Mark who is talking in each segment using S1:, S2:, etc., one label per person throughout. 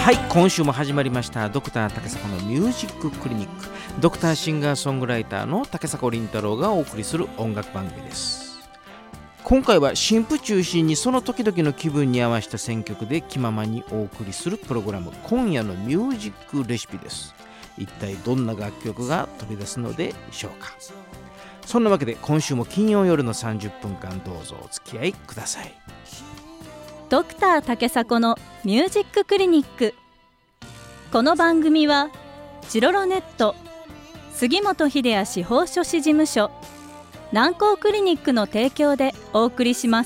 S1: はい、今週も始まりましたドクター竹迫のミュージッククリニック。ドクターシンガーソングライターの竹迫倫太郎がお送りする音楽番組です。今回は新譜中心にその時々の気分に合わせた選曲で気ままにお送りするプログラム、今夜のミュージックレシピです。一体どんな楽曲が飛び出すのでしょうか。そんなわけで今週も金曜夜の30分間どうぞお付き合いください。
S2: ドクター竹迫のミュージッククリニック。この番組はチロロネット、杉本秀哉司法書士事務所、南光クリニックの提供でお送りします。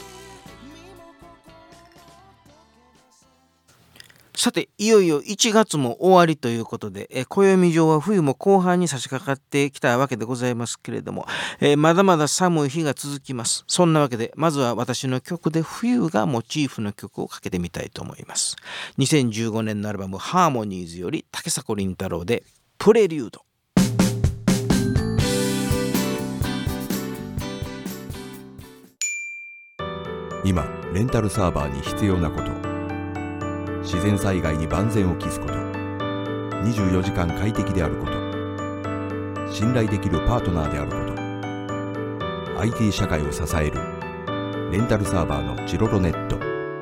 S1: さて、いよいよ1月も終わりということで、暦上は冬も後半に差し掛かってきたわけでございますけれども、まだまだ寒い日が続きます。そんなわけでまずは私の曲で冬がモチーフの曲をかけてみたいと思います。2015年のアルバムハーモニーズより竹迫倫太郎でプレリュード。
S3: 今レンタルサーバーに必要なこと、自然災害に万全を期すこと、24時間快適であること、信頼できるパートナーであること、 IT 社会を支えるレンタルサーバーのチロロネット。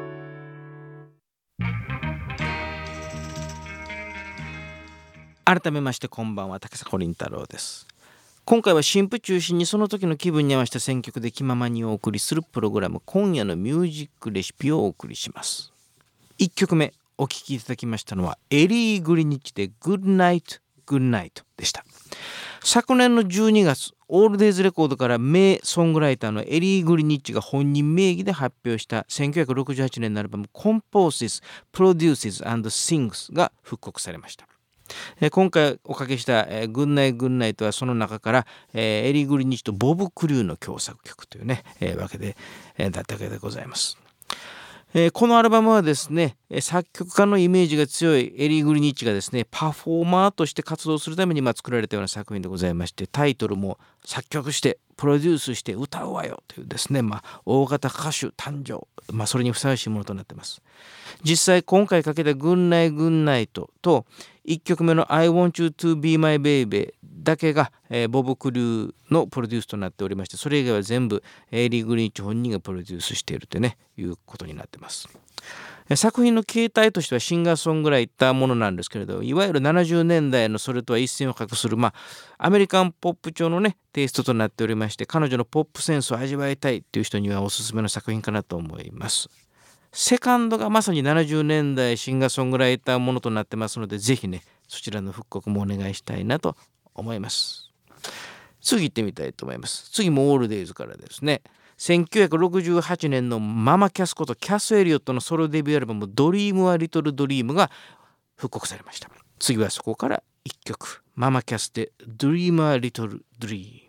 S1: 改めましてこんばんは、竹迫倫太郎です。今回は新譜中心にその時の気分に合わせた選曲で気ままにお送りするプログラム、今夜のミュージックレシピをお送りします。1曲目お聴きいただきましたのはエリー・グリニッチで Good Night Good Night でした。昨年の12月オールデイズレコードから名ソングライターのエリー・グリニッチが本人名義で発表した1968年のアルバム Composes, Produces and Sings が復刻されました。今回おかけした Good Night Good Night はその中からエリー・グリニッチとボブ・クリューの共作曲というねわけでだったわけでございます。このアルバムはですね、作曲家のイメージが強いエリー・グリニッチがですねパフォーマーとして活動するために作られたような作品でございまして、タイトルも作曲してプロデュースして歌うわよというですね、大型歌手誕生、それにふさわしいものとなっています。実際今回かけた Good Night Good Night と1曲目の I Want You to Be My Baby だけが、ボブ・クリューのプロデュースとなっておりまして、それ以外は全部エリー・グリニッチ本人がプロデュースしているということになっています。作品の形態としてはシンガーソングライターものなんですけれど、いわゆる70年代のそれとは一線を画する、アメリカンポップ調のテイストとなっておりまして、彼女のポップセンスを味わいたいという人にはおすすめの作品かなと思います。セカンドがまさに70年代シンガーソングライターものとなってますので、ぜひそちらの復刻もお願いしたいなと思います。次行ってみたいと思います。次もオールデイズからですね、1968年のママキャスことキャス・エリオットのソロデビューアルバムドリームはリトルドリームが復刻されました。次はそこから1曲、ママキャスでドリームはリトルドリーム。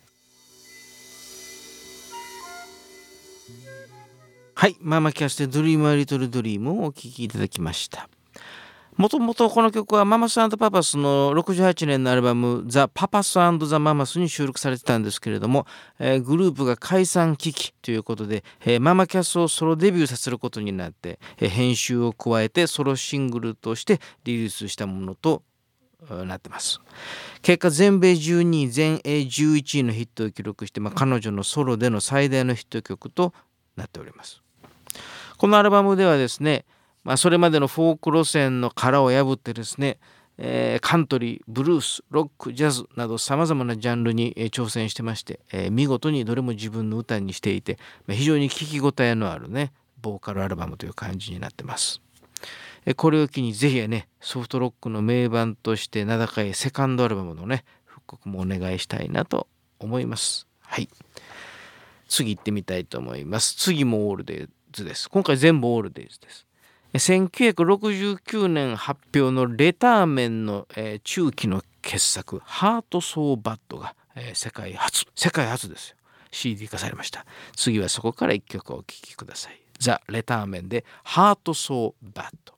S1: はい、ママキャスでドリームはリトルドリームをお聴きいただきました。もともとこの曲はママス&パパスの68年のアルバムザ・パパス&ザ・ママスに収録されてたんですけれども、グループが解散危機ということで、ママキャスをソロデビューさせることになって、編集を加えてソロシングルとしてリリースしたものとなってます。結果全米12位全英11位のヒットを記録して、彼女のソロでの最大のヒット曲となっております。このアルバムではですね、それまでのフォーク路線の殻を破ってですね、カントリー、ブルース、ロック、ジャズなどさまざまなジャンルに挑戦してまして、見事にどれも自分の歌にしていて、非常に聴き応えのあるボーカルアルバムという感じになってます。これを機にぜひソフトロックの名盤として名高いセカンドアルバムの復刻もお願いしたいなと思います。はい、次行ってみたいと思います。次もオールデイズです。今回全部オールデイズです。1969年発表のレターメンの、中期の傑作ハートソーバッドが、世界初ですよ、 CD 化されました。次はそこから1曲お聴きください。ザ・レターメンでハートソーバッド。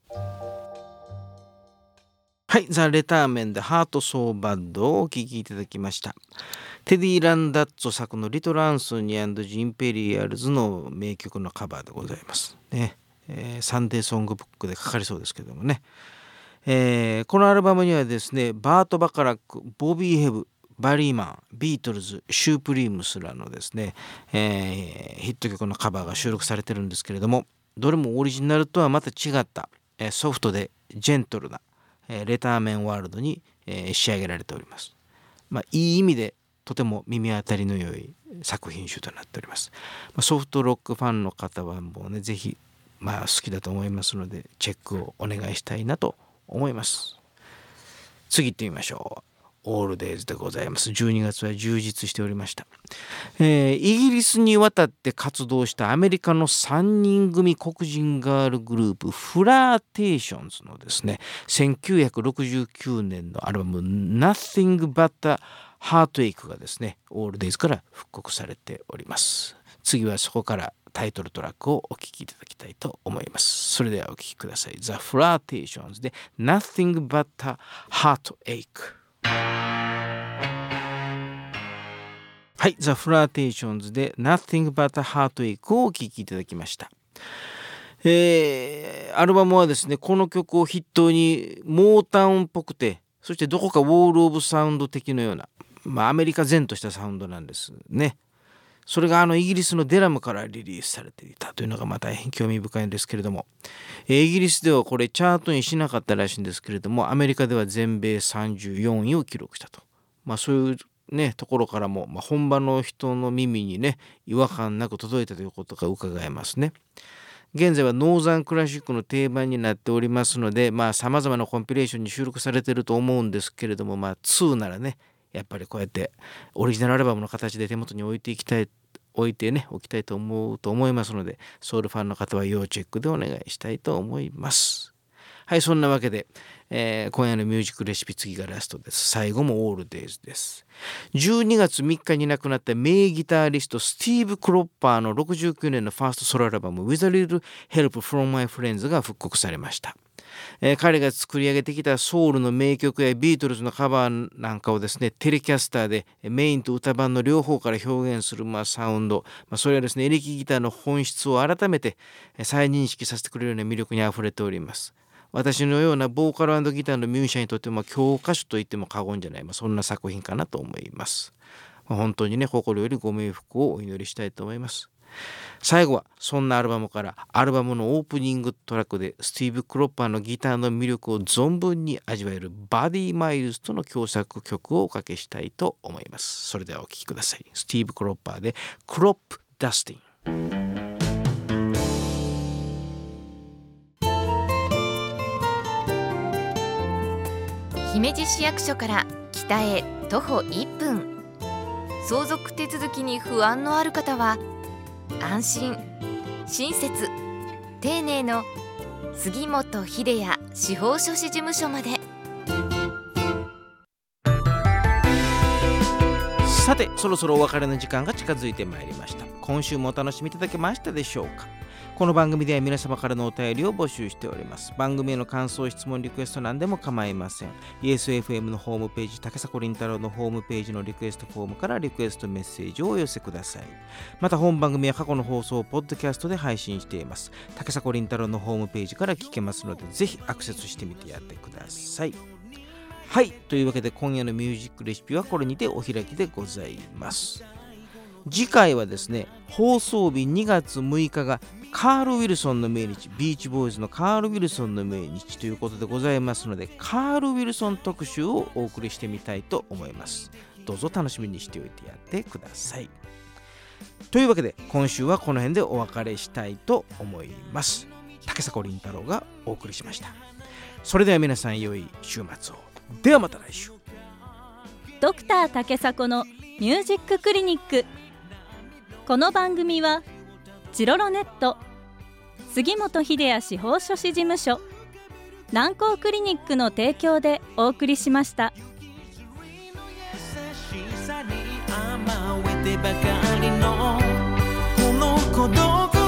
S1: はい、ザ・レターメンでハートソーバッドをお聴きいただきました。テディ・ランダッツォ作のリトル・アンソニー&ジ・インペリアルズの名曲のカバーでございますね。 サンデーソングブックでかかりそうですけどもね、このアルバムにはですねバート・バカラック、ボビー・ヘブ、バリーマン、ビートルズ、シュープリームスらのですね、ヒット曲のカバーが収録されてるんですけれども、どれもオリジナルとはまた違った、ソフトでジェントルな、レターメンワールドに、仕上げられております。いい意味でとても耳当たりの良い作品集となっております。ソフトロックファンの方はもうねぜひ好きだと思いますのでチェックをお願いしたいなと思います。次行ってみましょう。オールデイズでございます。12月は充実しておりました。イギリスに渡って活動したアメリカの3人組黒人ガールグループフラーテーションズのですね1969年のアルバム Nothing But a Heartache がですねオールデイズから復刻されております。次はそこからタイトルトラックをお聴きいただきたいと思います。それではお聴きください。The Flirtations で Nothing But a Heartache。はい、The Flirtations で Nothing But a Heartache をお聴きいただきました。アルバムはですねこの曲を筆頭にモータウンっぽくて、そしてどこかウォール・オブ・サウンド的のような、アメリカ前としたサウンドなんですね。それがイギリスのデラムからリリースされていたというのが大変興味深いんですけれども、イギリスではこれチャートにしなかったらしいんですけれども、アメリカでは全米34位を記録したと。そういうねところからも、本場の人の耳にね違和感なく届いたということが伺えますね。現在はノーザンクラシックの定番になっておりますので、さまざまなコンピレーションに収録されていると思うんですけれども、2ならねやっぱりこうやってオリジナルアルバムの形で手元に置いておきたいと思いますので、ソウルファンの方は要チェックでお願いしたいと思います。はい、そんなわけで、今夜のミュージックレシピ、次がラストです。最後もオールデイズです。12月3日に亡くなった名ギタリストスティーブ・クロッパーの69年のファーストソロアルバム With a Little Help from My Friends が復刻されました。彼が作り上げてきたソウルの名曲やビートルズのカバーなんかをですねテレキャスターでメインと歌版の両方から表現するサウンド、それはですねエレキギターの本質を改めて再認識させてくれるような魅力にあふれております。私のようなボーカル&ギターのミュージシャンにとっても教科書と言っても過言じゃない、そんな作品かなと思います。本当にね心よりご冥福をお祈りしたいと思います。最後はそんなアルバムからアルバムのオープニングトラックでスティーブ・クロッパーのギターの魅力を存分に味わえるバディ・マイルズとの共作曲をおかけしたいと思います。それではお聴きください。スティーブ・クロッパーでクロップ・ダスティン。
S4: 姫路市役所から北へ徒歩1分、相続手続きに不安のある方は安心、親切、丁寧の杉本秀也司法書士事務所まで。
S1: さてそろそろお別れの時間が近づいてまいりました。今週もお楽しみいただけましたでしょうか。この番組では皆様からのお便りを募集しております。番組への感想、質問、リクエスト何でも構いません。ESFM のホームページ、竹迫倫太郎のホームページのリクエストフォームからリクエストメッセージをお寄せください。また本番組は過去の放送をポッドキャストで配信しています。竹迫倫太郎のホームページから聞けますので、ぜひアクセスしてみてやってください。はい、というわけで今夜のミュージックレシピはこれにてお開きでございます。次回はですね、放送日2月6日がカール・ウィルソンの命日、ビーチボーイズのカール・ウィルソンの命日ということでございますので、カール・ウィルソン特集をお送りしてみたいと思います。どうぞ楽しみにしておいてやってください。というわけで今週はこの辺でお別れしたいと思います。竹迫倫太郎がお送りしました。それでは皆さん良い週末を。ではまた来週。
S2: ドクター竹迫のミュージッククリニック。この番組はジロロネット、杉本秀也司法書士事務所、南光クリニックの提供でお送りしました。
S5: この孤独